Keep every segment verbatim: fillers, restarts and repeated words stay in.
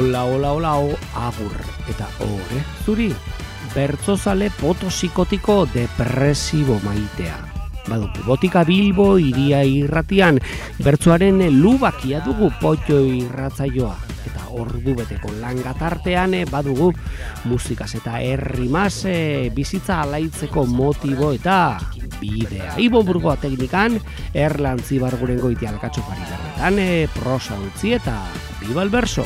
Hola, hola, hola, agur. Eta hore, zuri, bertzozale potosiko depresibo maitea. Badugu, Botika Bilbo iria irratian, bertzoaren lubakia dugu potxo irratzaioa. Eta ordu beteko langatartean badugu musikaz eta herrimaz bizitza alaitzeko motibo eta bidea. Ibon Burgoa teknikan, Erlan Zibarguren goiti alkatxo pari berretan, prosa utzi eta biba el verso.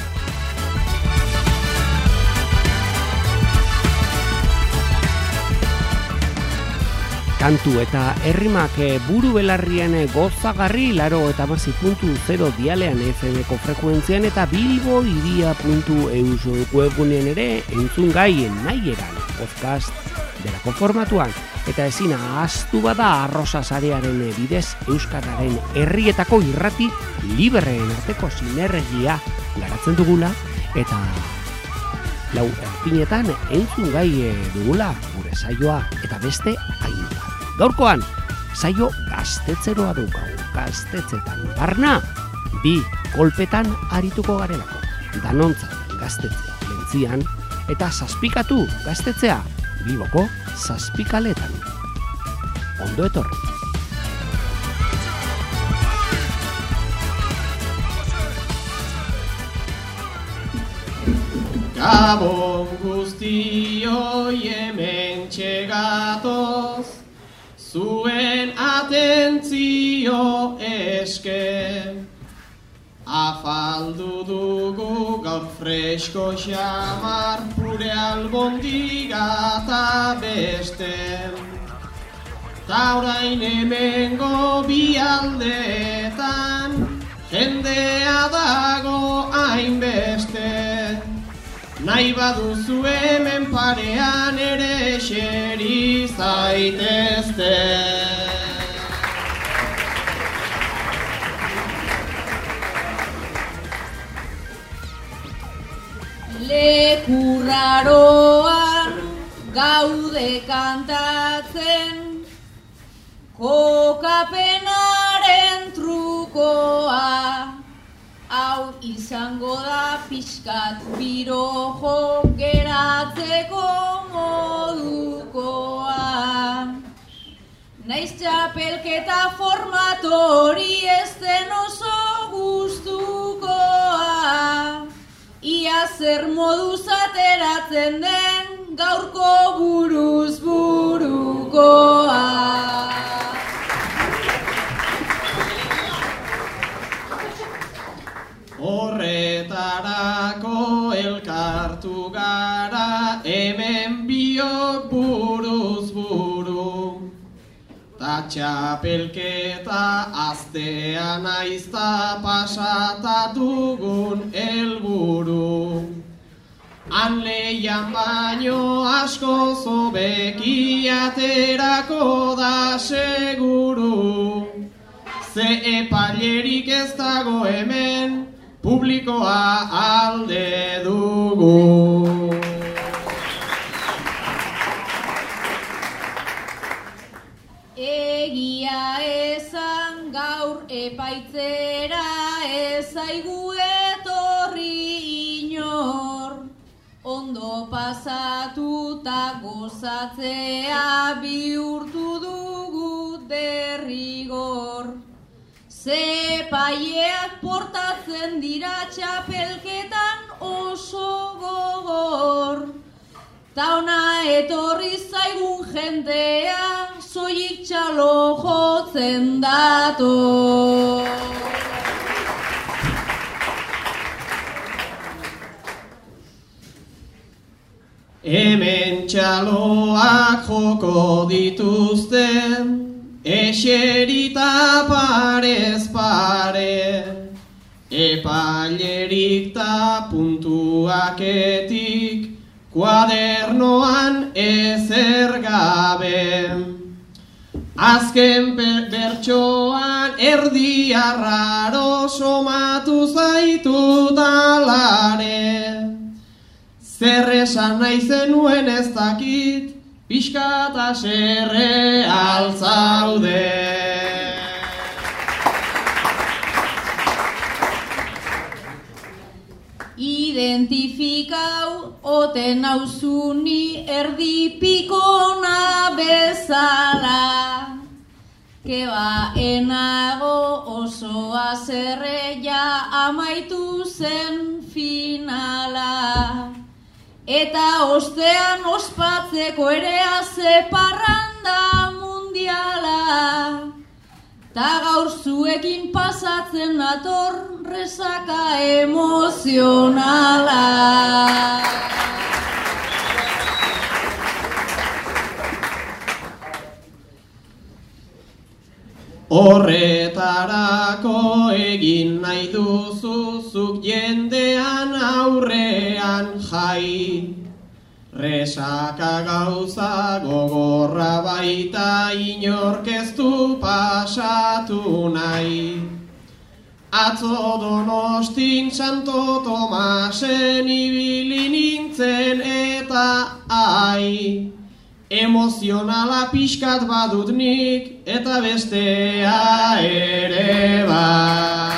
Kantu eta herrimak buru belarrien gozagarri laro eta masi puntu zero dialean F M-ko frekuentzian eta Bilbo iria puntu eus webgunean ere entzun gai nahieran podcast delako formatuan. Eta ezina ahaztu bada arrosa sarearen bidez Euskararen herrietako irrati libreen arteko sinergia garatzen dugula eta lau erpinetan entzun gai dugula gure saioa eta beste hainbat. Gaurkoan, saio gaztetzeroa dugu, gaztetzetan barna, bi kolpetan arituko garelako. Danontzat gaztetzea lentzian eta zazpikatu gaztetzea Bilboko zazpikaletan. Ondo etorri. Gabon guztioi hemen txegatoz, zuen atentzio eske. Afaldu dugu gaur fresko xamar, pure albondiga eta beste. Ta orain hemengo bi aldeetan, jendea dago hainbeste. Nahi baduzu hemen parean ere xeri zaitezte. Lekuraroan gaude kantatzen, kokapenaren trukoa. Hau izango da pixkat birojo geratzeko modukoa. Naiz txapelketa formatori ez den oso gustukoa. Ia zer moduz ateratzen den gaurko buruz burukoa. Horretarako elkartu gara hemen biok buruz buru. Ta txapelketa aztean aizta pasata dugun helburu. Han leian baino asko zobeki aterako da seguru. Ze epailerik ez dago hemen, publikoa alde dugu. Egia esan gaur epaitzera ez zaigu etorri inor. Ondo pasatu ta gozatzea bihurtu dugu derrigor. Ze paieak portatzen dira txapelketan oso gogor. Ta ona etorri zaigun jendea, soilik txalo jotzen dator. Hemen txaloak joko dituzten, eserita parez pare, epailerik ta puntuaketik, kuadernoan ezer gabe. Azken bertsoan erdi arraro somatu zaitu talare. Zer esan nahi zenuen ez dakit, pixka eta serre altzaude. Identifikau oten nauzuni erdi pikona bezala. Keba enago oso azerreia amaitu zen finala. Eta ostean ospatzeko ere haze parranda mundiala. Ta gaur zuekin pasatzen nator resaka emozionala. Horretarako egin nahi duzu zuk jendean aurrean jai. Resaka gauza gogorra baita inork ez du pasatu nahi. Atzo Donostin Santo Tomasen ibili nintzen eta ai. Emozionala pixkat badut nik eta bestea ere bai.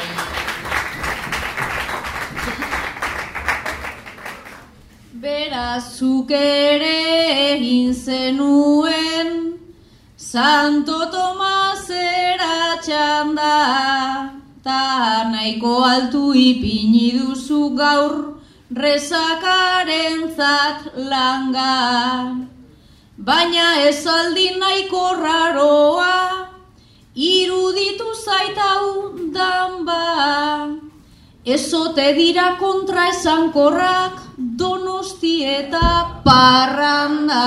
Beraz zuk ere egin zenuen Santo Tomasera txanda, ta nahiko altu ipini duzu gaur resakarentzat langa. Baina ez aldi nahiko raroa, iruditu zaitau danba. Ezote dira kontra esankorrak Donosti eta parranda.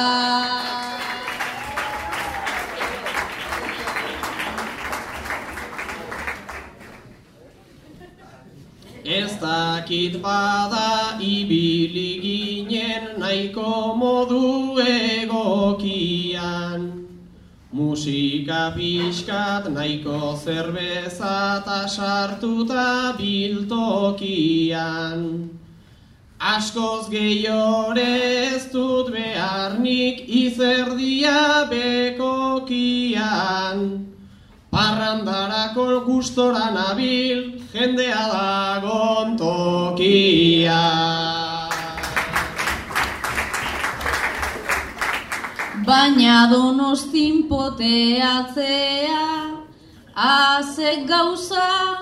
Ez dakit bada ibili ginen nahiko modu egokian. Musika pixkat nahiko zerbeza ta sartuta biltokian. Askoz gehiore ez dut beharnik izerdia bekokian. Parrandarako gustora nabil, jendea dagon tokia. Baina Donostin poteatzea, azek gauza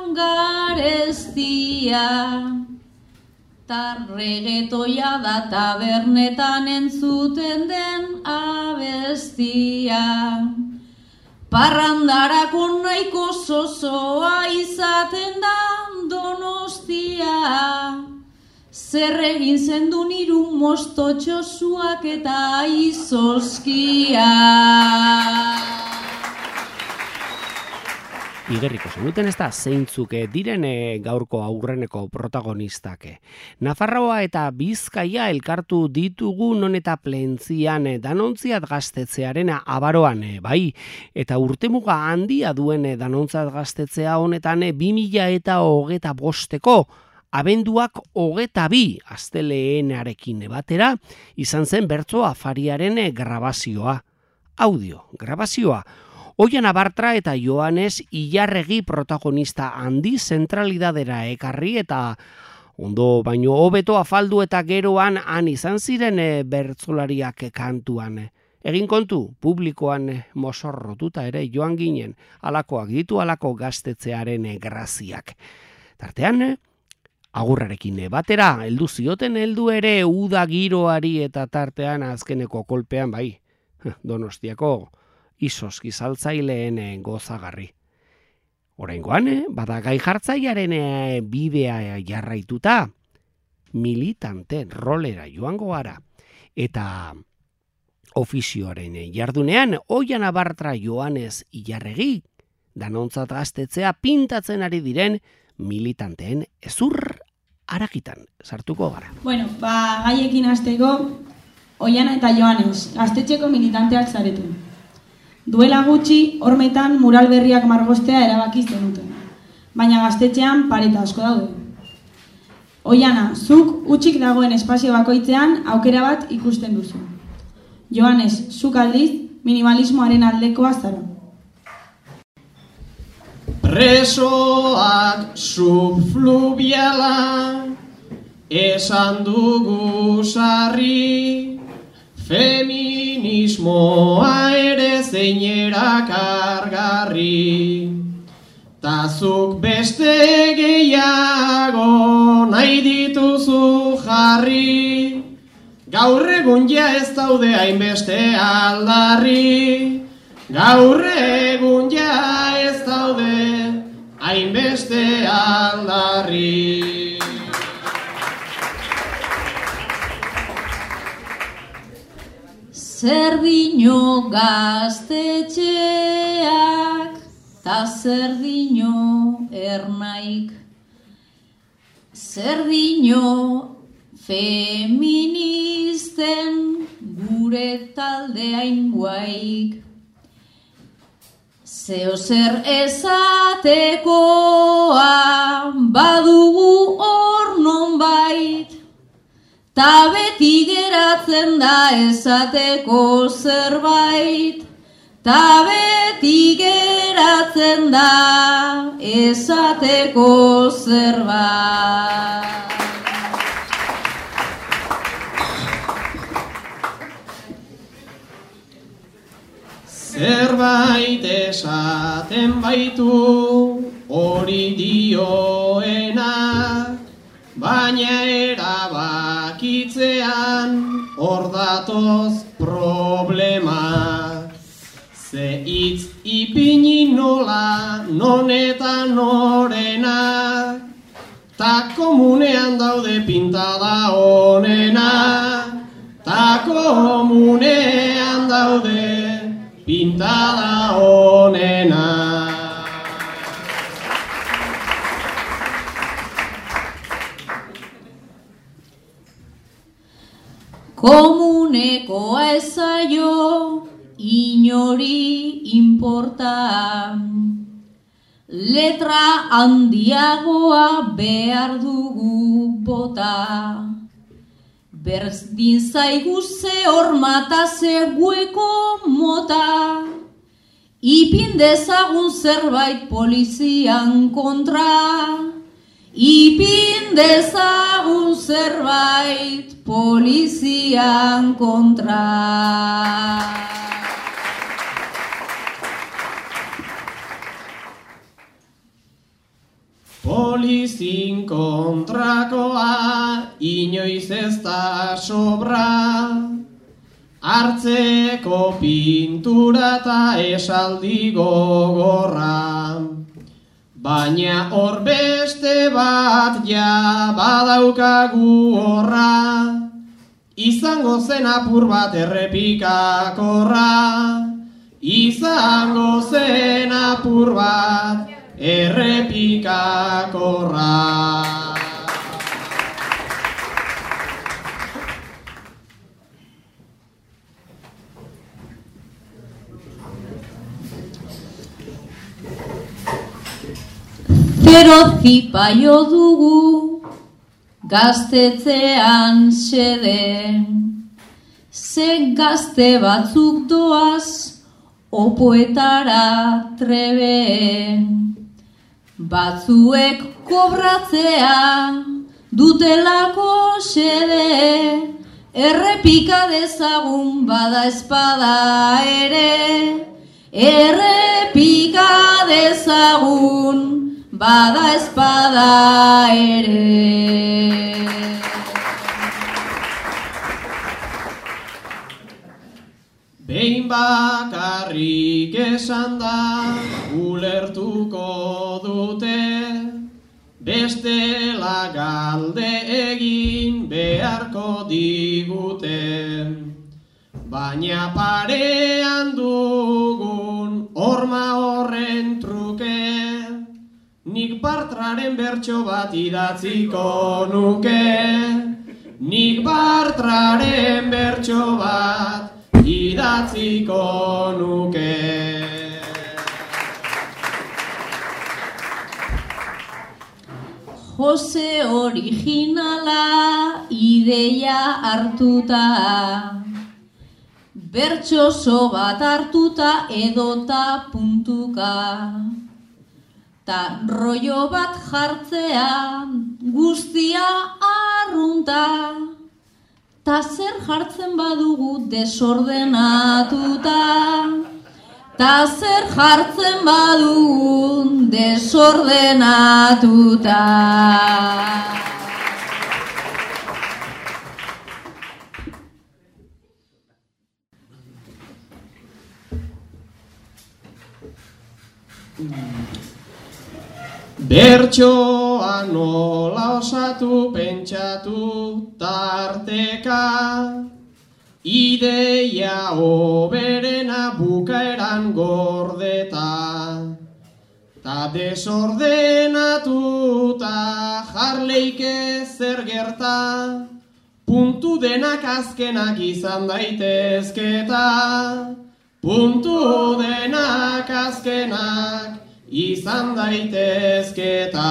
garestia. Tarregetoia da tabernetan entzuten den abestia. Parrandarako nahiko zozoa izaten da Donostia. Zer egin zendun hiru mostotxosuak eta izozkia. Igerriko zenuten ez da zeintzuk diren gaurko aurreneko protagonistak. Nafarroa eta Bizkaia elkartu ditugu non eta plentzian Danontziat gaztetzearen abaroan, bai, eta urtemuga handia duen Danontziat gaztetzea honetan bi mila eta hogeta bosteko abenduak hogeta bi asteleenarekin batera izan zen bertso afariaren grabazioa, audio grabazioa. Oian Abartra eta Joanes Ilarregi protagonista handi zentralidadera ekarri eta ondo baino hobeto afaldu eta geroan han izan ziren bertsolariak kantuan. Egin kontu, publikoan mozorrotuta ere joan ginen, alakoak ditu alako gaztetzearen graziak. Tartean, agurrarekin batera, heldu zioten heldu ere uda giroari eta tartean azkeneko kolpean bai, Donostiako izozki saltzaileen gozagarri. Oraingoan, bada gai jartzaiaren bidea jarraituta, militante rolera joango gara. Eta ofizioaren jardunean, Oian Abartra Joanes Ilarregi, Danontzat gaztetzea pintatzen ari diren militanteen ezur harakitan sartuko gara. Bueno, ba, gaiekin hasteko, Oiana eta Joanes, gaztetxeko militanteak zareten. Duela gutxi, hormetan mural berriak margostea erabaki zenuten. Baina gaztetxean pareta asko daude. Oiana, zuk utzik dagoen espazio bakoitzean aukera bat ikusten duzu. Joanes, zuk aldiz minimalismoaren aldekoa zara. presoak subfluviala, esan dugu sarri, feminismoa ere zeinera kargarri. Tazuk beste gehiago nahi dituzu jarri, gaur egun ja ez daude hainbeste aldarri, gaur egun ja ez daude hainbeste aldarri. Zer dino gaztetxeak, ta zer dino ernaik, zer dino feministen gure taldeain guaik. Zeo zer esatekoa badugu hor nonbait, ta beti geratzen da esateko zerbait, ta beti geratzen da esateko zerbait. Zerbait esaten baitu hori dioena, baina erabakitzean hor datoz problema. Ze hitz ipini nola non eta norena, ta komunean daude pintada onena, ta komunean daude pintada onena. Komunekoa ezaio inori inporta, letra handiagoa behar dugu bota. Berdin zaigu ze hormata ze gueko mota, ipin dezagun zerbait polizian kontra, ipin dezagun zerbait polizian kontra. Polizin kontrakoa inoiz ez da sobra, hartzeko pintura eta esaldi gogorra. Baina hor beste bat ja badaukagu horra, izango zen apur bat errepikakorra, izango zen apur bat errepikakorra. Zero zipaio dugu gaztetzean xede, ze gazte batzuk doaz opoetara trebe. Batzuek kobratzea dutelako xede, errepika dezagun bada espada ere, errepika dezagun bada espada ere. Behin bakarrik esan da ulertuko dute, bestela galde egin beharko digute. Baina parean dugun horma horren truke, nik Bartraren bertso bat idatziko nuke, nik Bartraren bertso bat idatziko nuke. Jose originala ideia hartuta, bertsoso bat hartuta edota puntuka. ta rollo bat jartzea, guztia arrunta, ta zer jartzen badugu desordenatuta, ta zer jartzen badugu desordenatuta. Bertsoa nola osatu pentsatu tarteka, ideia oberena bukaeran gordeta, ta desordenatuta jarleike zer gerta, puntu denak azkenak izan daitezketa, puntu denak azkenak izan daitezketa.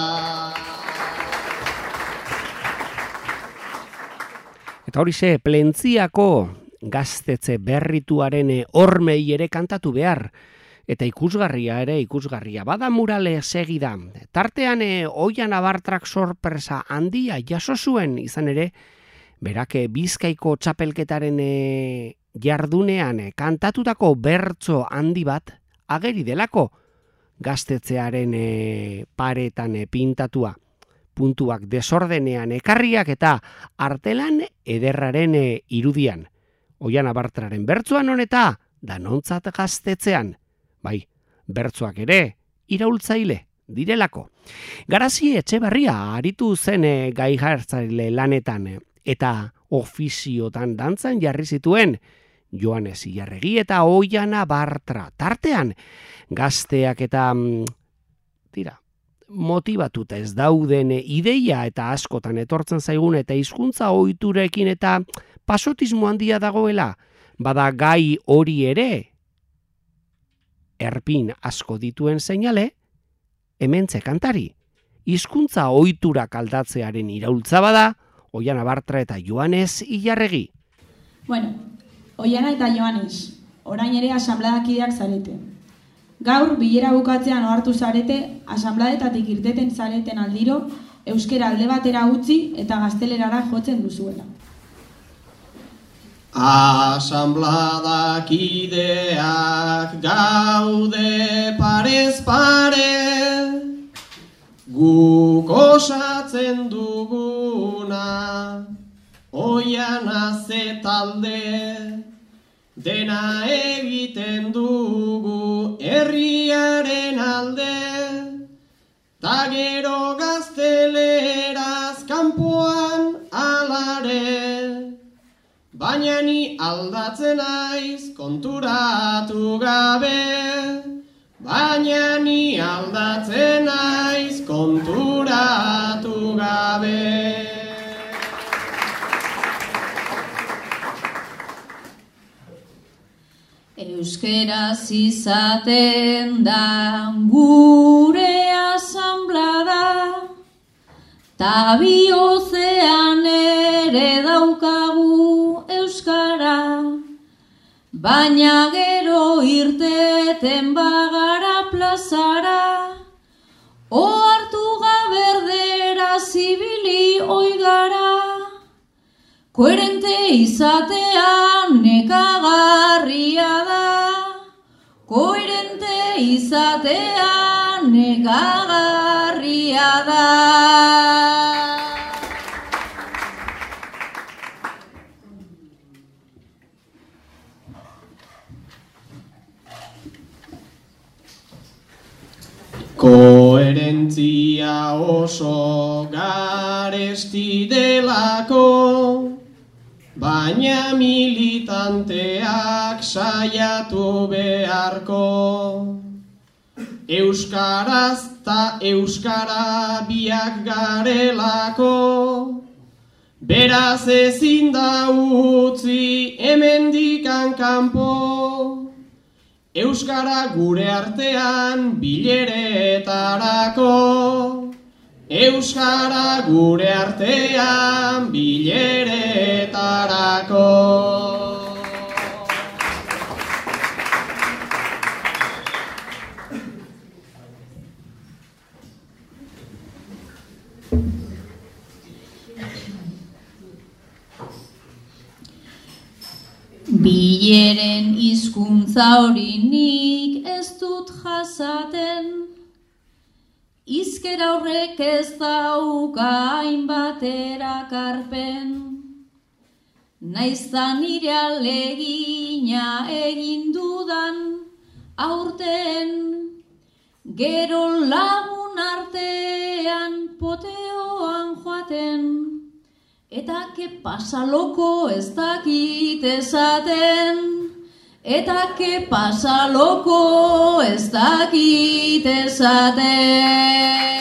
Eta horixe, Plentziako gaztetxe berrituaren hormei ere kantatu behar. Eta ikusgarria ere, ikusgarria. Bada murale segida. Tartean Oian Abartrak sorpresa handia jaso zuen izan ere, berake Bizkaiko txapelketaren jardunean kantatutako bertso handi bat ageri delako, gaztetzearen e, paretan e, pintatua, puntuak desordenean ekarriak eta artelan ederraren e, irudian. Oian Abartraren bertsoan honeta, danontzat gaztetzean. Bai, bertsoak ere, iraultzaile direlako. Garazi Etxebarria aritu zen e, gai jartzaile lanetan, e, eta ofiziotan dantzan jarri zituen, Joanes Ilarregi eta Oian Abartra. Tartean, gazteak eta tira, motibatuta ez dauden ideia eta askotan etortzen zaigun eta hizkuntza ohiturekin eta pasotismo handia dagoela, bada gai hori ere erpin asko dituen seinale, hementxe kantari. Hizkuntza ohiturak aldatzearen iraultza bada, Oian Abartra eta Joanes Ilarregi. Bueno, Oiana eta Joanes, orain ere asanbladakideak zarete. Gaur, bilera bukatzean ohartu zarete, asanbladetatik irteten zareten aldiro, euskera alde batera utzi eta gaztelerara jotzen duzuela. Asanbladakideak gaude parez pare, guk osatzen duguna, Oiana ze talde, dena egiten dugu herriaren alde, ta gero gazteleraz kanpoan alare, baina ni aldatzen naiz konturatu gabe, baina ni aldatzen naiz konturatu gabe. Euskeraz izaten da gure asanblada, ta bihotzean ere daukagu euskara, baina gero irteten bagara plazara, ohartu gaberdera zibili oigara, koherente izatean nekagarria da, koherente izatean nekagarria da. Koherentzia oso garesti delako, baina militanteak saiatu beharko. Euskaraz ta euskara biak garelako, beraz ezin da utzi hemendikan kanpo. Euskara gure artean bileretarako, euskara gure artean bileretarako. Bileren hizkuntza hori nik ez dut jasaten, hizkera horrek ez dauka hainbat erakarpen, naizta nire alegina egin dudan aurten, gero lagun artean poteoan joaten, eta ke pasa loko ez dakit esaten, eta ke pasa loko ez dakit esaten.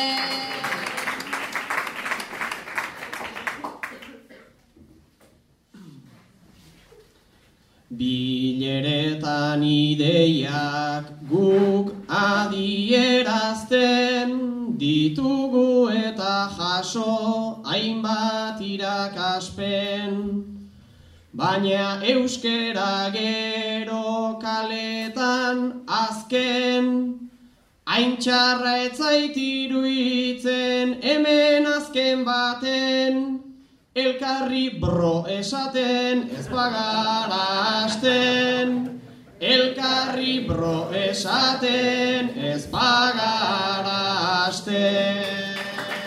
Bileretan ideiak guk adierazten ditugu eta jaso hainbat irakaspen, baina euskera gero kaletan azken, hain txarra ez zait iruditzen hemen azken baten, elkarri bro esaten ez bagara hasten, elkarri bro esaten ez bagara hasten.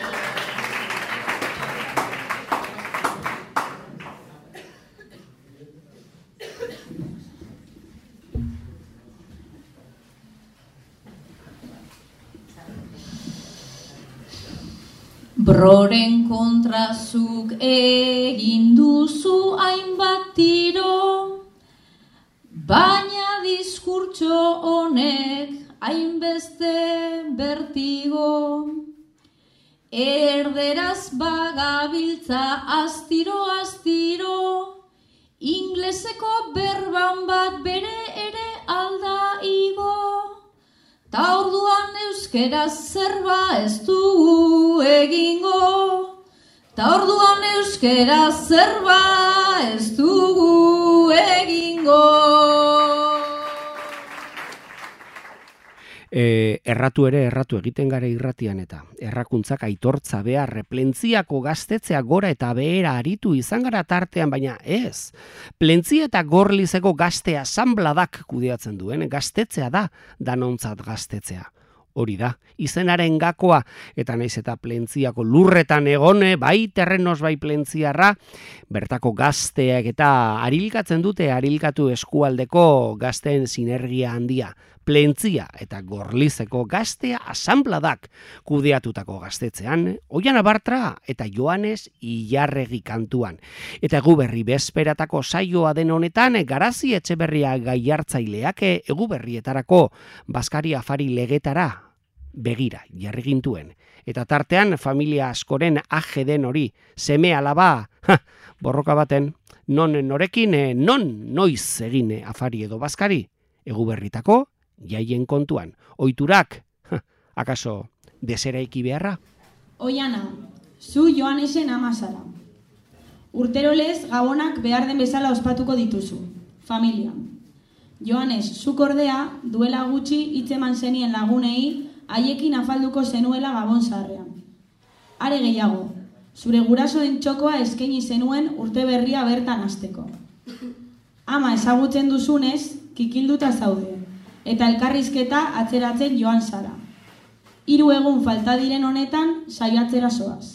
Broren kontrazuk egin duzu hainbat tiro, baina diskurtso honek hainbeste bertigo. Erderaz bagabiltza astiro astiro, ingleseko berban bat bere ere alda igo. Ta orduan euskeraz zerba ez dugu egingo, ta orduan euskeraz zerba ez dugu egingo. E, erratu ere erratu egiten gara irratian eta errakuntzak aitortza behar plentziako gaztetzea gora eta behera aritu izan gara tartean, baina ez. Plentzia eta Gorlizeko gazte asanbladak kudeatzen duen gaztetzea da danontzat gaztetzea. Hori da, izenaren gakoa, eta naiz eta Plentziako lurretan egone, bai terrenos bai Plentziarra, bertako gazteak eta arilkatzen dute arilkatu eskualdeko gazteen sinergia handia. Plentzia eta Gorlizeko gaztea asanbladak kudeatutako gaztetzean, Oiana Bartra eta Joanes Ilarregi kantuan. Eta Eguberri bezperatako saioa den honetan, Garazi Etxeberria gaiartzaileak Eguberrietarako Baskari Afari legetara begira jarri gintuen. Eta tartean familia askoren aje den hori, seme alaba, ha, borroka baten, non norekin, non noiz egin afari edo Baskari, Eguberritako jaien kontuan. Oiturak, ha, akaso deseraiki beharra? Oiana, zu Joanesen ama zara. Urtero lez gabonak behar den bezala ospatuko dituzu, familia. Joanes, zuk ordea duela gutxi hitzeman zenien lagunei haiekin afalduko zenuela Gabon zaharrean. Are gehiago, zure gurasoen txokoa eskaini zenuen urte berria bertan hasteko. Ama ezagutzen duzunez, kikilduta zaude, eta elkarrizketa atzeratzen joan zara. Hiru egun falta diren honetan saiatzera zoaz.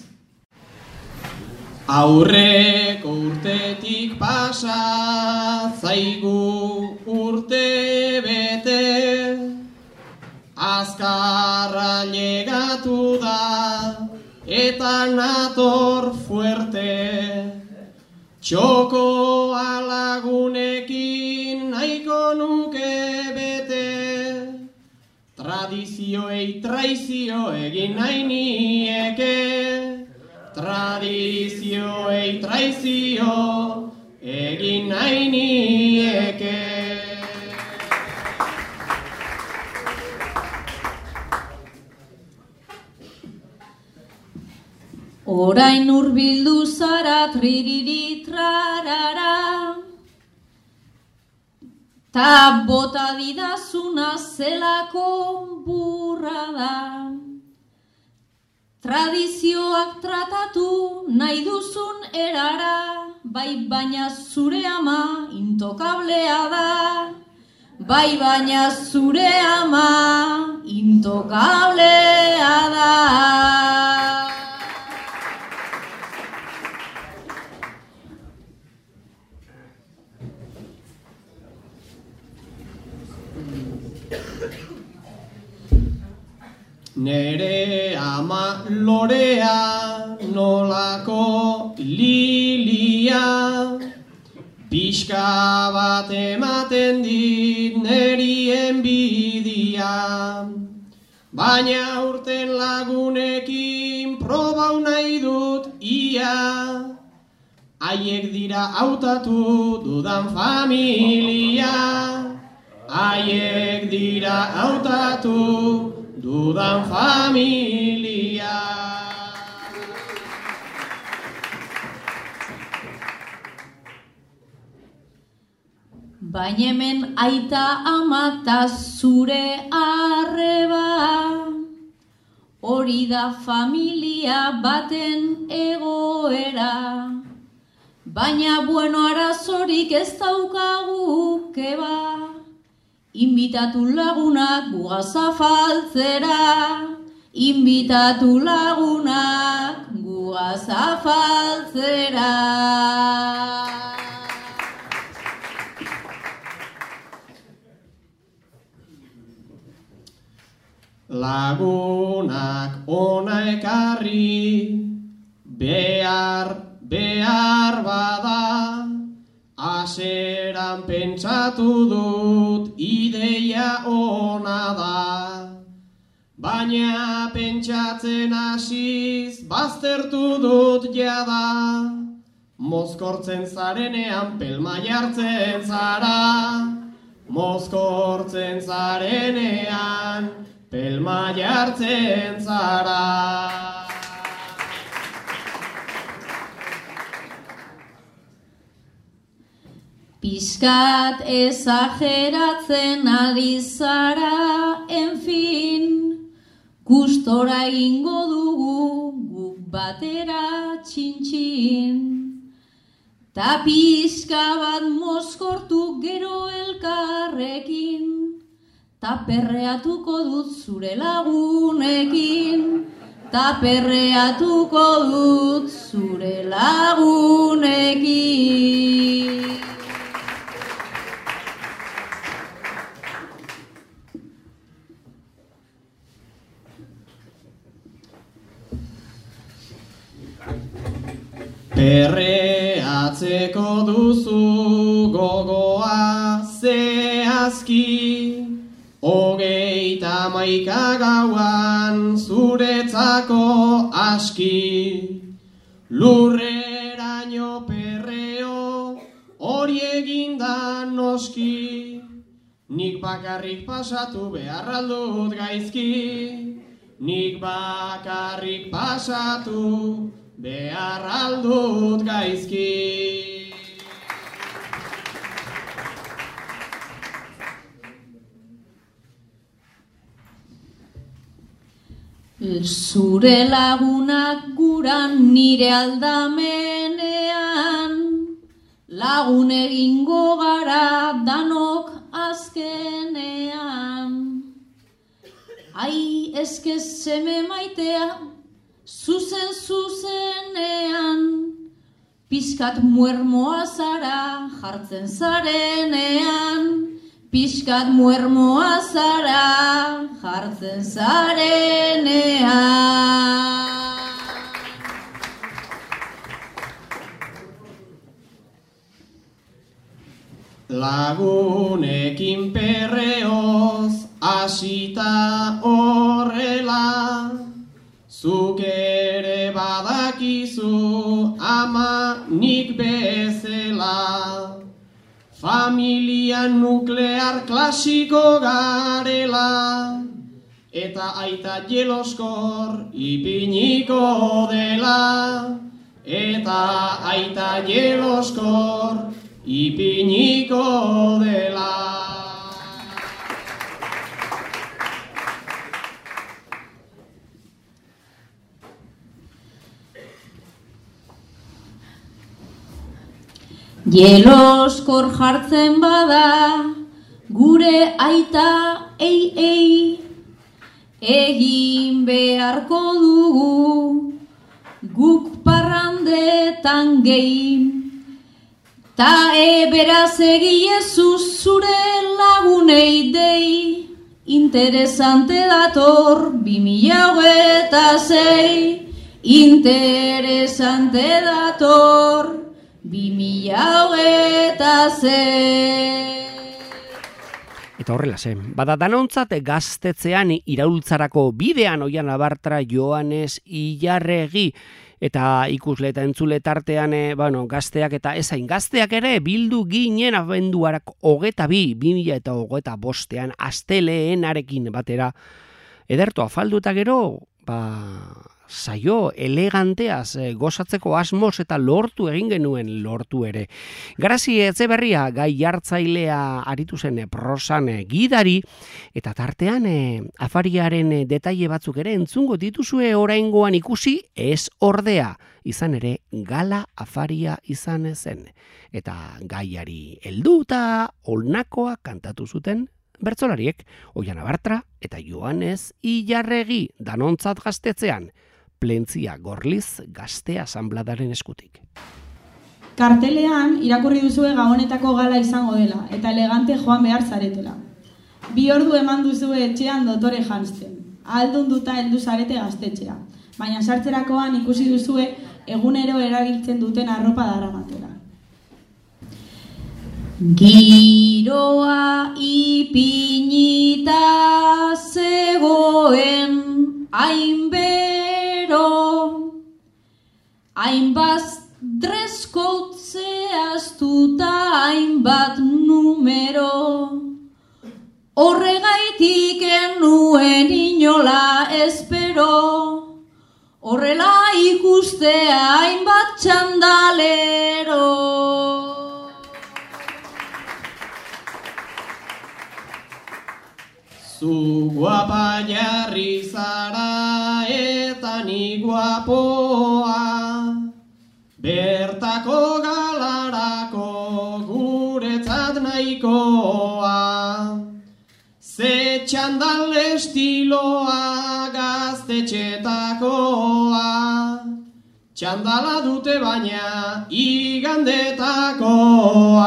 Aurreko urtetik pasa zaigu urte bete, azkarra llegatu da eta nator fuerte, txokoa lagunekin nahiko nuke bete, tradizioei traizio egin nahi nieke, tradizioei traizio egin nahi nieke. Orain hurbildu zara tririri trarara, ta bota didazuna zelako burra da. Tradizioak tratatu nahi duzun erara, bai baina zure ama intokablea da. Bai baina zure ama intokablea da. Nere ama lorea nolako lilia, pixka bat ematen dit neri enbidia. Baina urten lagunekin probau nahi dut ia, haiek dira hautatu dudan familia. Haiek dira hautatu dudan familia. Baina hemen aita ama ta zure arreba, hori da familia baten egoera. Baina bueno arazorik ez daukagu keba, inbitatu lagunak gugaz afaltzera, inbitatu lagunak gugaz afaltzera. Lagunak ona ekarri, behar, behar bada, aseran pentsatu dut ideia ona da. Baina pentsatzen hasiz baztertu dut jada, mozkortzen zarenean pelma jartzen zara. Mozkortzen zarenean pelma jartzen zara. Pizkat ezageratzen ari zara, en fin, gustora egingo dugu guk batera txintxin. Ta pizka bat mozkortu gero elkarrekin, ta perreatuko dut zure lagunekin, ta perreatuko dut zure lagunekin. Perreatzeko duzu gogoa zehazki, hogeita hamaika gauan zuretzako aski. Lurreraino perreo hori eginda noski, nik bakarrik pasatu behar aldut gaizki. Nik bakarrik pasatu behar aldut gaizki. Zure lagunak guran nire aldamenean, lagun egingo gara danok azkenean. Ai, eske seme maitea, zuzen zuzenean, pizkat muermoa zara jartzen zarenean, pizkat muermoa zara jartzen zarenean. Lagunekin perreoz hasita horrela, zuk ere badakizu ama nik bezela. Familia nuklear klasiko garela, eta aita jeloskor ipiniko dela. Eta aita jeloskor ipiniko dela. Jeloskor jartzen bada, gure aita, ei, ei, egin beharko dugu, guk parrandetan gehi. Ta eberaz egiezu zure lagunei dei, interesante dator bi mila hogeita sei, interesante dator bi mila hogeita sei. Eta horrela zen, bada danontzat gaztetzean iraultzarako bidean Oiana Bartra, Joanes Ilarregi, eta ikusle eta entzule tartean, e, bueno, gazteak eta ezain gazteak ere bildu ginen abenduarak hogeta bi, bi mila eta hogeta bostean, asteleenarekin batera. Ederto afaldu eta gero, ba, saio eleganteaz e, gozatzeko asmoz eta lortu egin genuen lortu ere. Garazi Etxeberria gai hartzailea aritu zen e, prosan e, gidari, eta tartean e, afariaren e, detaile batzuk ere entzungo dituzue oraingoan ikusi, ez ordea, izan ere gala afaria izan zen. Eta gaiari helduta olnakoa kantatu zuten bertsolariek, Oiana Bartra eta Joanes Ilarregi, danontzat gaztetzean, Plentzia Gorliz Gazte Asanbladaren eskutik. Kartelean irakurri duzue gabonetako gala izango dela, eta elegante joan behar zaretela. Bi ordu eman duzue etxean dotore janzten, ahaldun duta heldu zarete gaztetxea, baina sartzerakoan ikusi duzue egunero erabiltzen duten arropa daramatela. Giroa ipinita zegoen hainbero, hainbat dreskot zehaztuta hainbat numero, horregaitik enuen inola espero, horrela ikustea hainbat txandalero. Zu guapa jarri zara eta ni guapoa, bertako galarako guretzat nahikoa. Ze txandal estiloa gaztetxetakoa, txandala dute baina igandetakoa.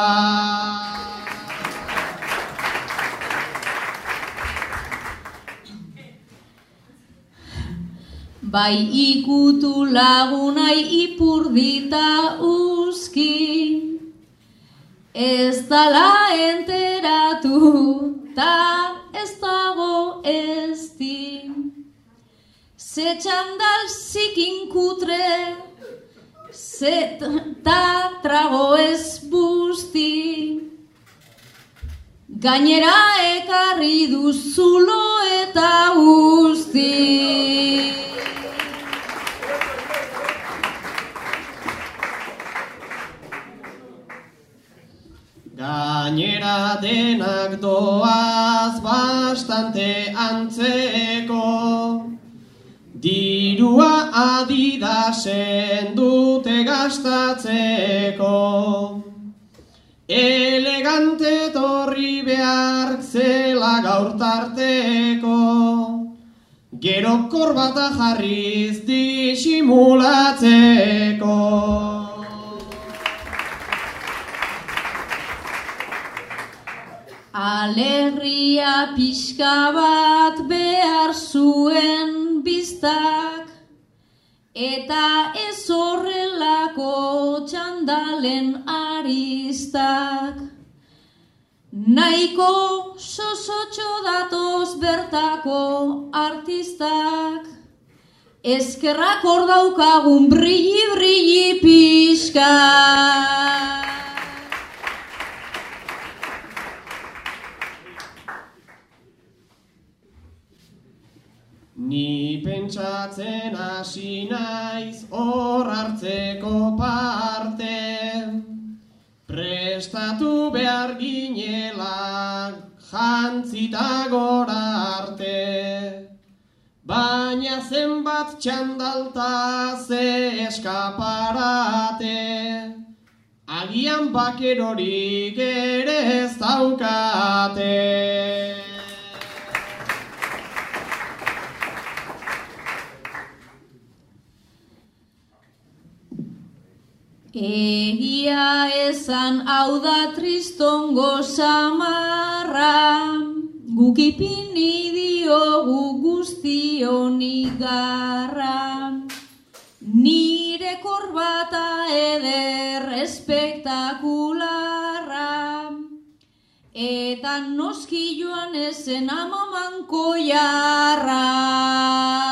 Bai ikutu lagunai ipurdita uzki, ez dala enteratu, ta ez dago ezti. Ze txandal zikin kutre, ze ta trago ez busti. Gainera ekarri duzulo eta guzti. Gainera denak doaz bastante antzeko, dirua Adidasen dute gastatzeko. Elegante torri behar zela gaur tarteko, gero korbata jarriz disimulatzeko. Alegria pixka bat behar zuen biztak, eta ez horrelako txandalen aristak. Nahiko sosotxo datoz bertako artistak, eskerrak hor daukagun brilli-brilli pixka. Ni pentsatzen hasi naiz hor hartzeko parte, prestatu behar ginela jantzita gora arte. Baina zenbat txandalta ze eskaparate, agian bakerorik ere ez daukate. Egia esan hau da tristongo samarra, guk ipini diogu guztion igarra. Nire korbata eder espektakularra, eta noski joan ezen amamanko jarra.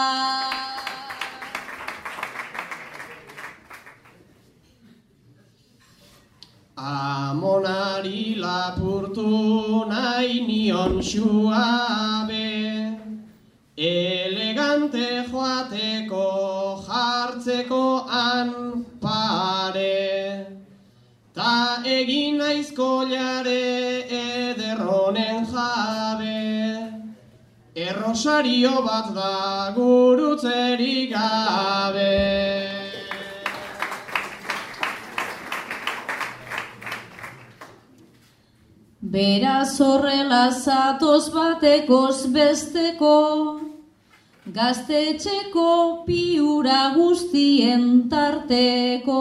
Amonari lapurtu nahi nion suabe, elegante joateko jartzeko han pare, ta egin naiz koilare ederronen jabe, errosario bat da gurutzerik gabe. Beraz horrela zatoz batekoz besteko, gaztetxeko piura guztien tarteko,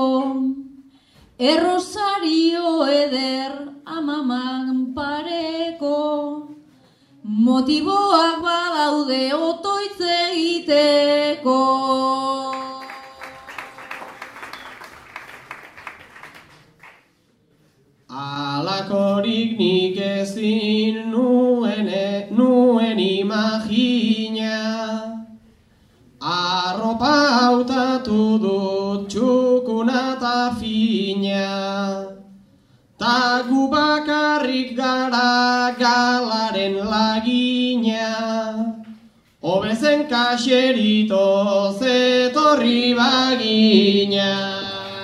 errosario eder amaman pareko, motiboak badaude otoitz egiteko. Alakorik nik ezin nuen, nuen imagina, arropa hautatu dut txukuna ta fina, ta gu bakarrik gara galaren lagina, hobezen kaxerito zetorri bagina.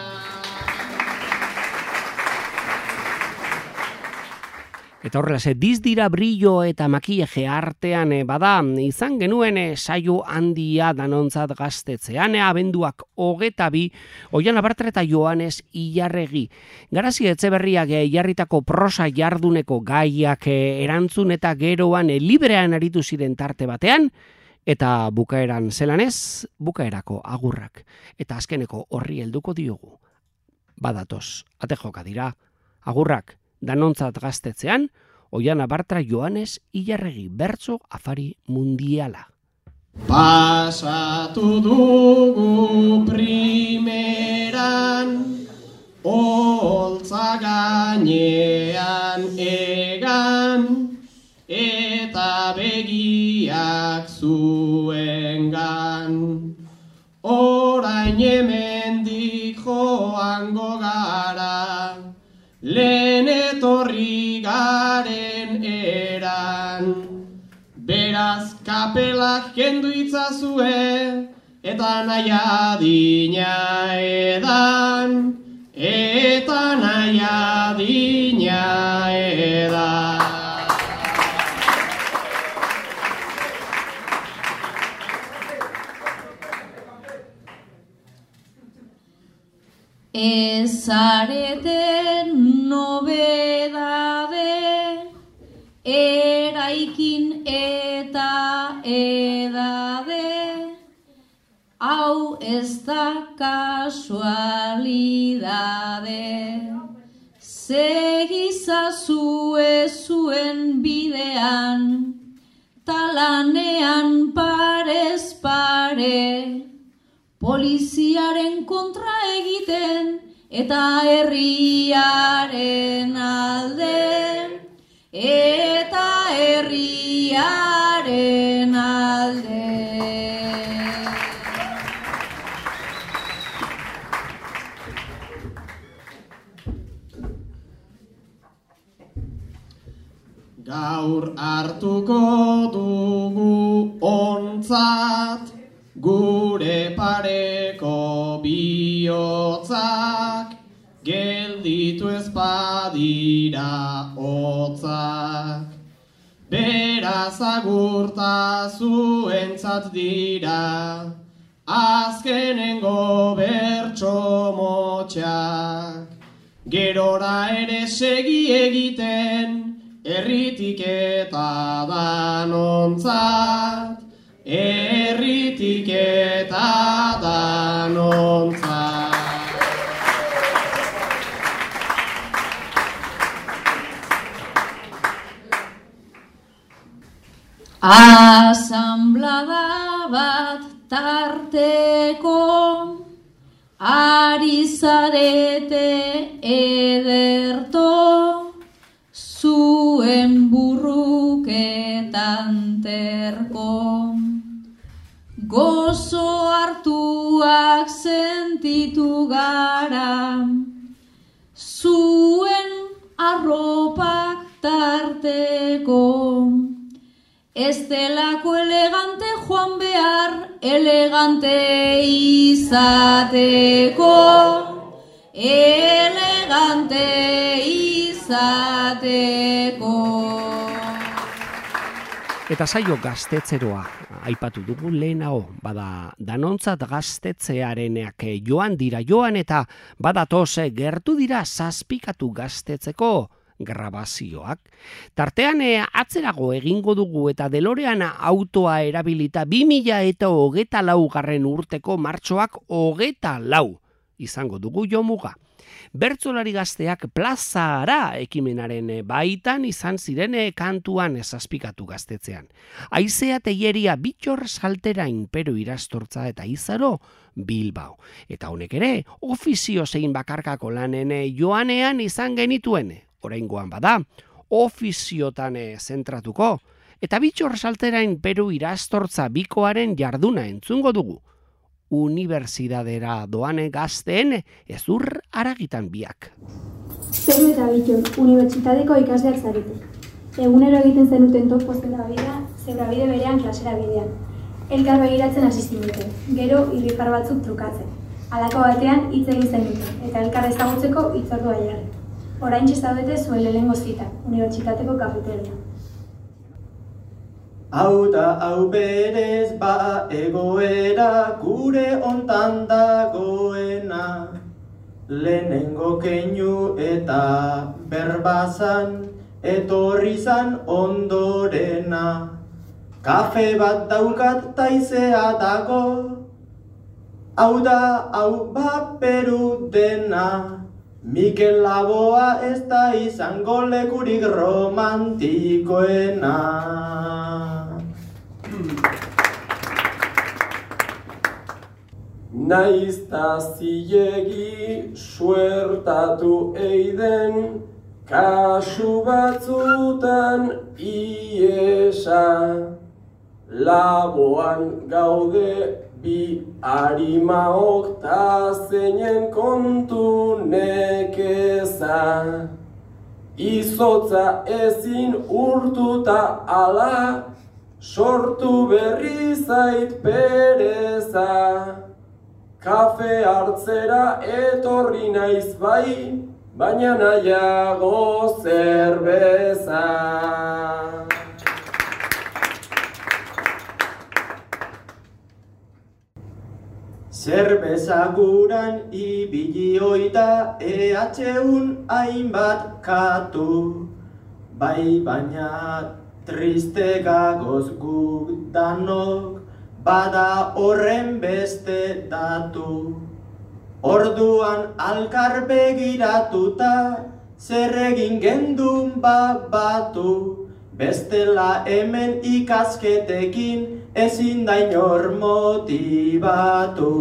Eta horrela, ze dizdira brillo eta makillaje artean e, bada, izan genuen e, saio handia danontzat gaztetzean, e, abenduak hogeta bi, Oiana Bartra eta Joanes Ilarregi. Garazi Etxeberriak e, jarritako prosa jarduneko gaiak e, erantzun eta geroan e, librean aritu ziren tarte batean, eta bukaeran zelanez, bukaerako agurrak. Eta azkeneko horri helduko diogu. Badatoz, ate joka dira, agurrak. Danontzat gaztetzean, Oiana Bartra Joanes Ilarregi bertso afari mundiala. Pasatu dugu primeran, holtza gainean egan, eta begiak zuengan. Orain hemendik joango gara, lehen etorri garen eran, beraz kapelak kendu itzazue, eta nahi adina edan, eta nahi adina edan. Ezareten nobedade, eraikin eta edade, hau ez da kasualidade. Segizazue zuen bidean, talanean parez pare, poliziaren kontra egiten eta herriaren alde, eta herriaren alde. Gaur hartuko dugu ontzat, gure pareko bihotzak, gelditu ez badira hotzak. Beraz agurta zuentzat dira, azkenengo bertso motxak. gerora ere segi egiten, herritik eta danontzat, herritik eta danontzat. Asanblada bat tarteko, ari zarete ederto, zuen burruketan terko. Gozo hartuak sentitu gara, zuen arropak tarteko. Ez delako elegante joan behar, elegante izateko, elegante izateko. Eta saio gaztetzeroa aipatu dugu lehenago, bada danontzat gaztetzearenak joan dira joan eta badatoz gertu dira zazpikatu gaztetzeko grabazioak. Tartean atzerago egingo dugu eta DeLorean autoa erabilita bi mila eta hogeta laugarren urteko martxoak hogeta lau izango dugu jomuga. Bertsolari gazteak plazara ekimenaren baitan izan ziren kantuan zazpikatu gaztetzean. Aizea teieria Bitxor Salterain Pero Irastortza eta Izaro Bilbao. Eta honek ere ofizio zein bakarkako lanen joanean izan genituen. Oraingoan bada, ofiziotan zentratuko, eta Bitxor Salterain Peru Irastortza bikoaren jarduna entzungo dugu. Unibertsidadera doane gazteen ezur aragitan biak. Peru eta Bitxor, unibertsitateko ikasleak zarete. Egunero egiten zenuten topo zebrabidea, zebrabide berean klasera bidean. Elkar begiratzen hasi zinuten, gero irrifar batzuk trukatzen. Halako batean hitz egin zenuten, eta elkar ezagutzeko hitzordua jarri. Oraintxe zaudete zuen lehenengo zita, unibertsitateko kafeteria. Hau da hau berez ba egoera gure hontan dagoena. Lehenengo keinu eta berbazan etorri zan ondorena. Kafe bat daukat taizea dago, hau da hau ba Peru dena. Mikel Laboa ez da izango lekurik romantikoena. Naizta zilegi suertatu eiden, kasu batzutan iesa. Laboan gaude bi harimaok ta zeinen kontu nekeza. Izotza ezin urtuta ala, sortu berri zait pereza. Kafe hartzera etorri naiz bai, baina nahiago zerbeza. Zerbeza guran ibili oita E H un hainbat katu. Bai baina triste gagoz guk danok, bada horren beste datu. Orduan alkar begiratuta, zer egin gendun babatu. Bestela hemen ikasketekin, ezin da inor motibatu.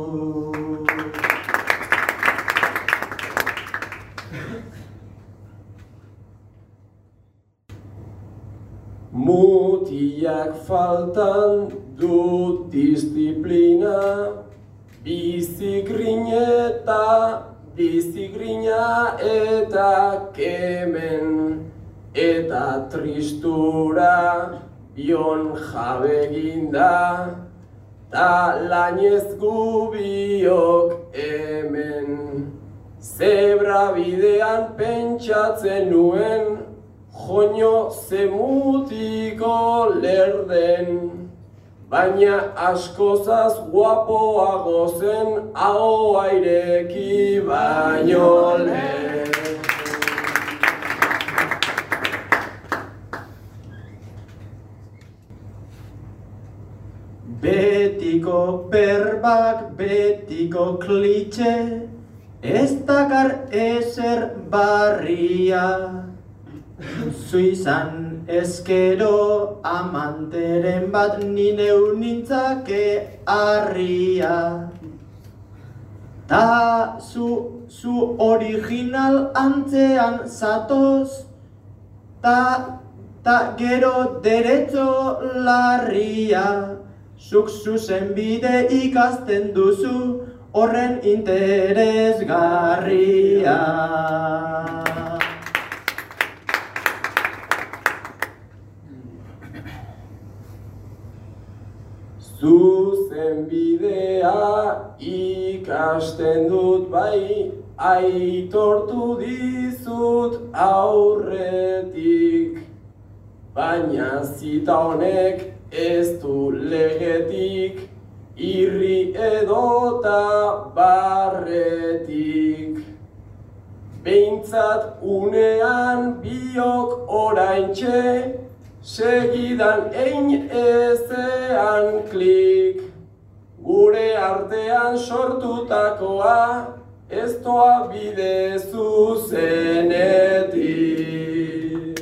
Mutiak faltan dut disiplina, bizigrineta, bizigrina eta kemen. Eta tristura bion jabe ginda, ta lainez gubiok hemen. Zebra bidean pentsatzen nuen, joño zemutiko lerden. Baina askozaz guapoago zen, ahoa ireki baino lehen. betiko berbak, betiko klitxe, ez dakar ezer barria. Zu izan ezkero amanteren bat, ni neu nintzake harria. Ta zu, zu original antzean zatoz, ta, ta gero derecho larria. Zuk zuzen bide ikasten duzu, horren interesgarria. Zuzenbidea ikasten dut bai, aitortu dizut aurretik. Baina zita honek ez du legetik, irri edota barretik. Behintzat unean biok oraintxe, segidan ein ezean klik. Gure artean sortutakoa, ez doa bide zuzenetik.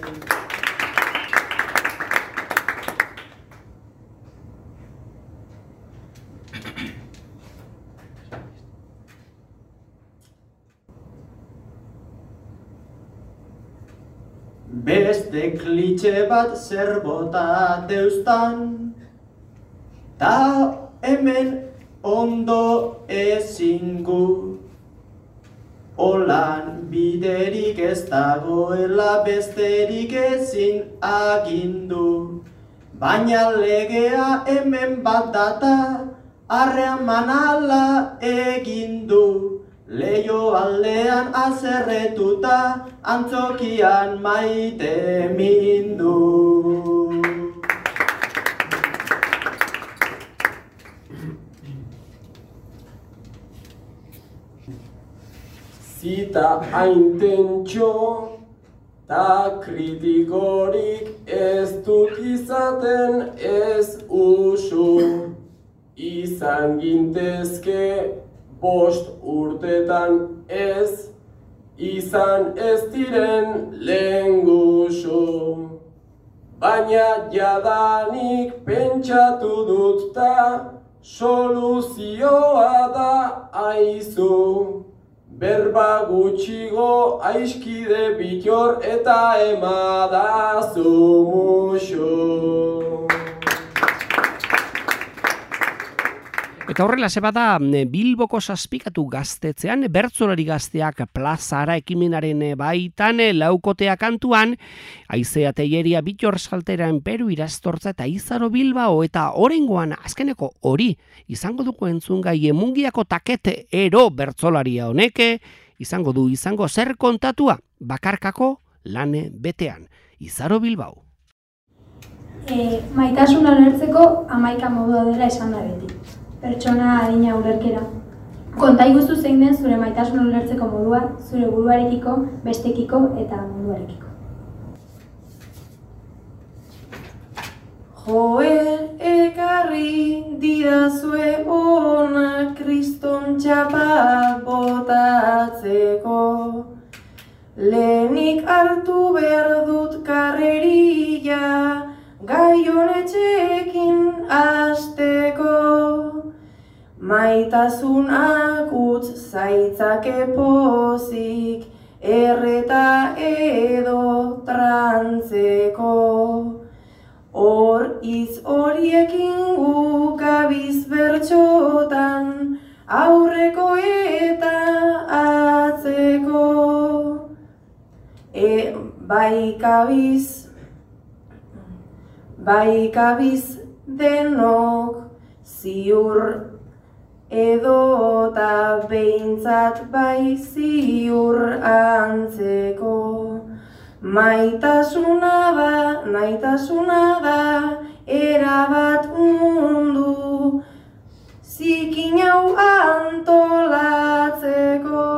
Beste klitxe bat zer bota deustan, ta hemen ondo ezingu. Olan biderik ez dagoela besterik ezin agindu. Baina legea hemen bat data, arrean manala egin du. Leio aldean azerretuta, antzokian maite mindu. Zita haintentxo, ta kritikorik ez dut izaten ez usu. Izan gintezke bost urtetan ez, izan ez diren lehengusu. Baina jadanik pentsatu dut ta, soluzioa da aizu. Berba gutxigo aiskide bitor eta emadazu musu. Eta horrela zebada Bilboko zazpikatu gaztetzean, bertsolari gazteak plazara ekimenaren baitan laukotea kantuan, Aizea Teieria Bittor Salteren Peru Iraztortza eta Izaro Bilbao, eta orengoan azkeneko hori izango duko entzungai Mungiako Takete ero bertsolaria honeke, izango du izango zer kontatua bakarkako lane betean. Izaro Bilbao. E, maitasuna ulertzeko hamaika modua dela esan da beti. Pertsona adina ulerkera. Konta iguzu zein den zure maitasuna ulertzeko modua, zure buruarekiko, bestekiko eta munduarekiko. Joe ekarri didazue ona kriston txapa botatzeko. Lehenik hartu behar dut karreria, gai honetxekin hasteko. Maitasunak utz zaitzake pozik, erreta edo trantzeko. Hor hitz horiekin gukabiz bertxotan, aurreko eta atzeko. E, baikabiz, baikabiz denok ziur edota behintzat bai ziur antzeko. Maitasuna ba, maitasuna da, erabat mundu, zikin hau antolatzeko.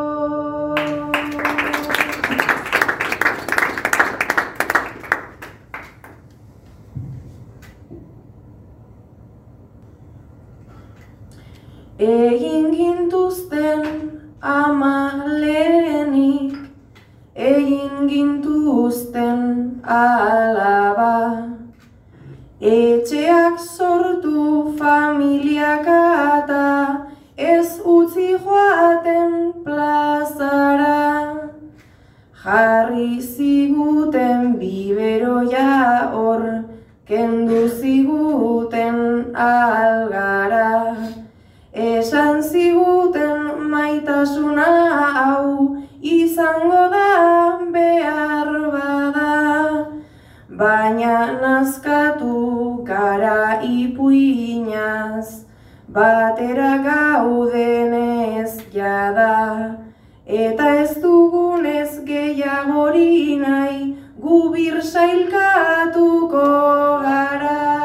zituzten alaba. Etxeak sortu familiaka ez utzi joaten plazara. Jarri ziguten biberoia hor, kendu ziguten algara. Esan ziguten maitasuna hau izango da behar bada. Baina nazkatu gara ipuinaz, batera gaudenez jada. Eta ez dugunez gehiagori nahi, gu birsailkatuko gara.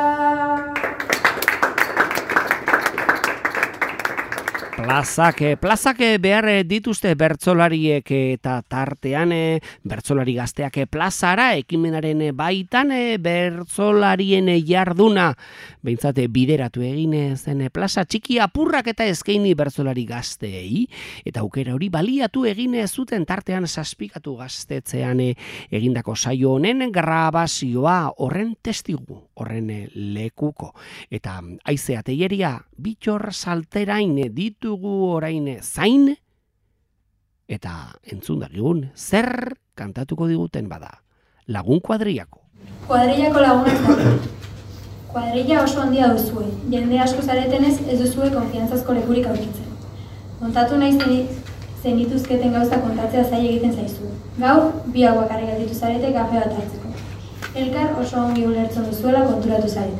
Plazak, plazak behar dituzte bertsolariek eta tartean bertsolari gazteak plazara, ekimenaren baitan bertsolarien jarduna behintzat bideratu egin zen plaza txiki apurrak eta eskaini bertsolari gazteei, eta aukera hori baliatu egin zuten tartean zazpikatu gaztetzean egindako saio honen grabazioa horren testigu, horren lekuko. Eta Aizea Teieria Bittor Salterain ditu orain zain, eta entzun dakigun zer kantatuko diguten bada. Lagun kuadriako. Kuadrillako lagunak zaten. Kuadrilla oso handia duzue, jende asko zaretenez ez duzue konfiantzazko lekurik aurkitzen. Kontatu nahi zenituzketen gauza kontatzea zaila egiten zaizu. Gaur, bi hauak arregalditu zarete kafe bat hartzeko. Elkar oso ongi ulertzen duzuela konturatu zarete.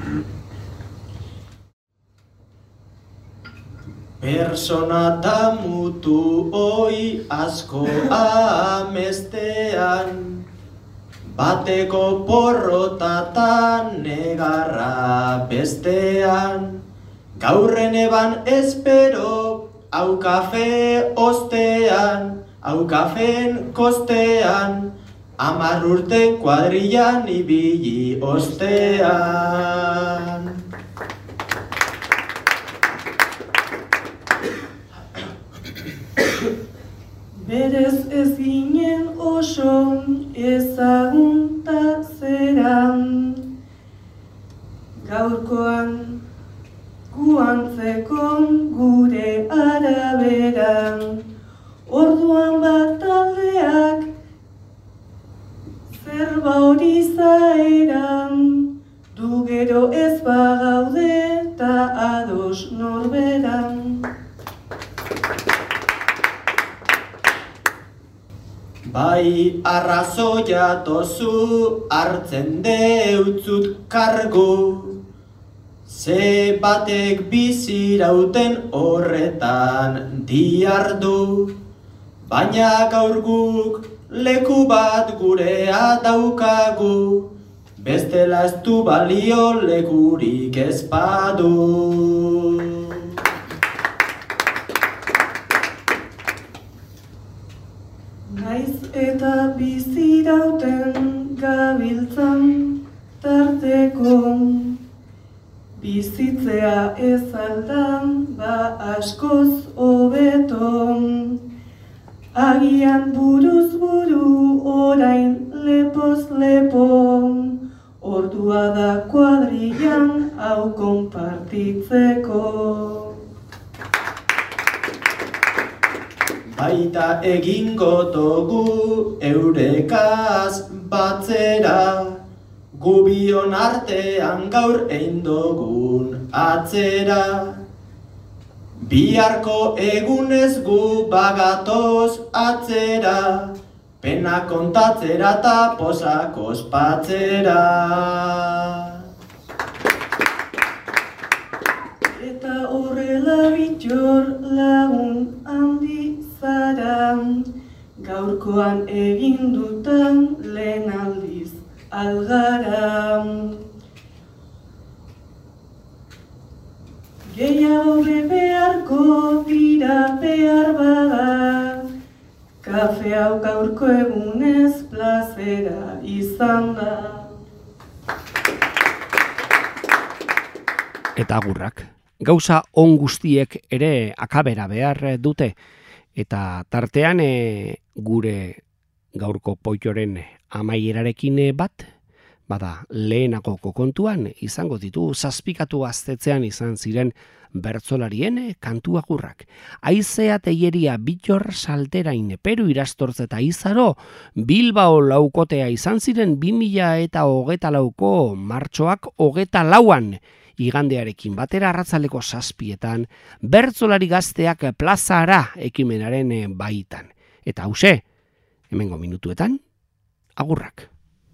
Persona da mutu oi asko amestean, bateko porrotatan negarra bestean. Gaurren eban espero, hau kafe ostean, hau kafeen kostean, hamar urte kuadrillan ibili ostean. Berez ez ginen oso ezagunta zeran, gaurkoan guantzeko gure araberan, orduan bat taldeak zerba hori zaeran, du gero ez bagaude eta ados norberan. Bai arrazoia tozu hartzen deutzut kargu, ze batek bizirauten horretan diardu. Baina gaur guk leku bat gurea daukagu, bestela ez du balio lekurik ez badu. Naiz eta bizirauten gabiltzan tarteko, bizitzea ez aldan ba askoz hobeto. Agian buruz buru orain lepoz lepo, ordua da kuadrillan hau konpartitzeko. Baita egingo dugu eurekaz batzera, gu bion artean gaur egin dugun atzera. Biharko egunez gu bagatoz atzera, pena kontatzera eta posak ospatzera. Eta horrela Bittor lagun handi zara, gaurkoan egin dutan lehen aldiz algara. Gehiago beharko dira behar bada, kafe hau gaurko egunez plazera izan da. Eta agurrak. Gauza on guztiek ere akabera behar dute, eta tartean e, gure gaurko poitoren amaierarekin bat, bada lehenagoko kontuan izango ditu zazpikatu gaztetzean izan ziren bertsolarien kantu agurrak. Aizea teieria Bittor Salterain Peru Irastortz eta Izaro Bilbao laukotea izan ziren bi mila eta hogeta lauko martxoak hogeta lauan. Igandearekin batera arratzaleko zazpietan, bertsolari gazteak plazara ekimenaren baitan. Eta hause, hemengo minutuetan, agurrak.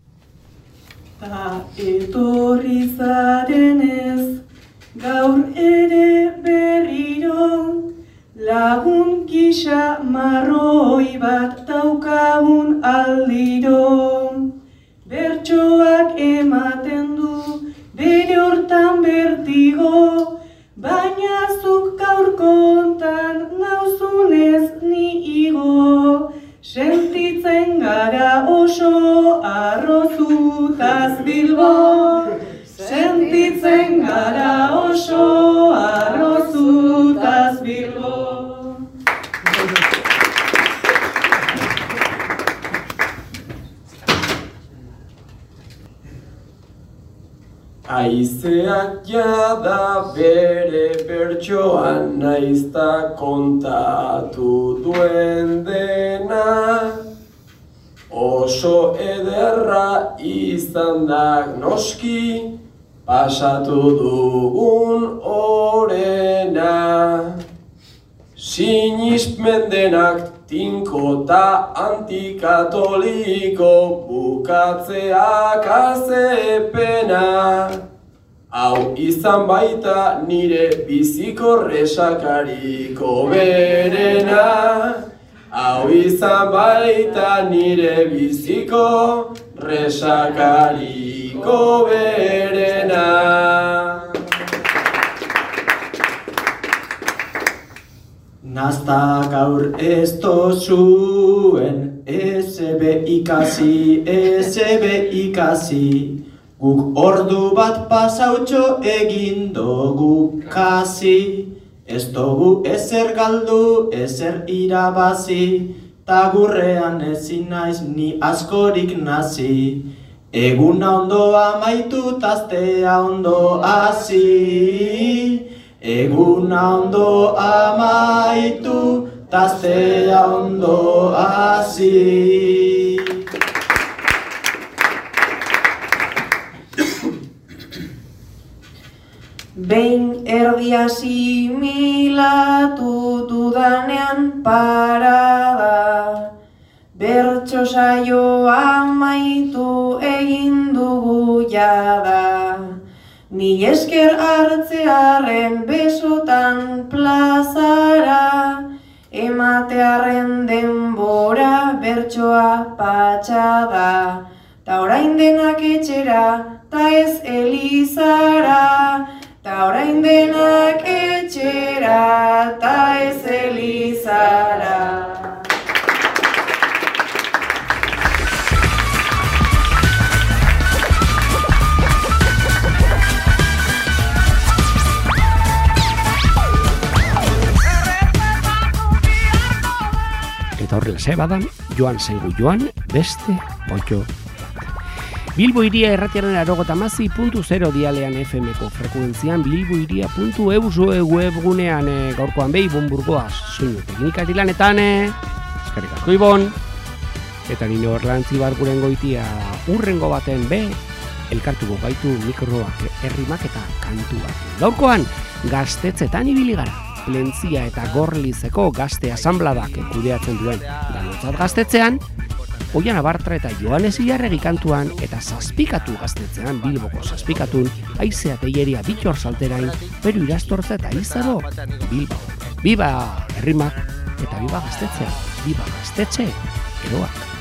Ta etorri zarenez, gaur ere berriro, lagun gisa marroi bat daukagun aldiro. Bertsoak ematen du, bere hortan bertigo, baina zuk gaur kontan nauzunez ni igo. Sentitzen gara oso arrozutaz Bilbo, sentitzen gara oso arrozutaz Bilbo. Aizeak jada bere bertsoan naizta kontatu duen dena, oso ederra izan da noski pasatu dugun orena. Sinismen denak tinko ta antikatoliko bukatzeak azepena. Hau izan baita nire biziko resakariko berena. Hau izan baita nire biziko resakariko berena. Nazta gaur ez tozuen, eze ikasi, eze ikasi. Guk ordu bat pasautxo egin dugu kasi. Ez dugu ezer galdu, ezer irabazi, ta gurrean ezin naiz ni askorik nazi. Eguna ondo amaitu, tastea ondo hasi. Eguna ondo amaitu, tastea ondo hasi. Behin erdi asimilatu dudanean parada, bertso saioa amaitu egin dugu jada. Ni esker hartzearen besotan plazara, ematearen denbora bertsoa patxada. Ta orain denak etxera, ta ez elizara. Ta orain denak etxera, ta ez elizara. Eta horrela ze badan, joan zaigu joan beste potxo. Bilbo Iria erratiaren arogota mazi puntu zero dialean F M-ko frekuentzian bilboiria puntu e u webgunean e, gaurkoan behi bonburgoaz soinu teknikari lanetan e, eskerrik asko Ibon eta nino erlantzi barguren goitia urrengo baten be elkartuko gaitu mikroak, errimak eta kantuak. Gaurkoan gaztetzetan ibili gara, Plentzia eta Gorlizeko gazte asanbladak kudeatzen duen Danotzat gaztetzean, Oiana Bartra eta Joanes Ilarregi kantuan eta zazpikatu gaztetzean Bilboko zazpikatun, Aizea teieria Bittor Salterain, Peru Irastortz eta Izaro Bilbao. Biba herrimak eta biba gaztetzea, biba gaztetxe, eroak.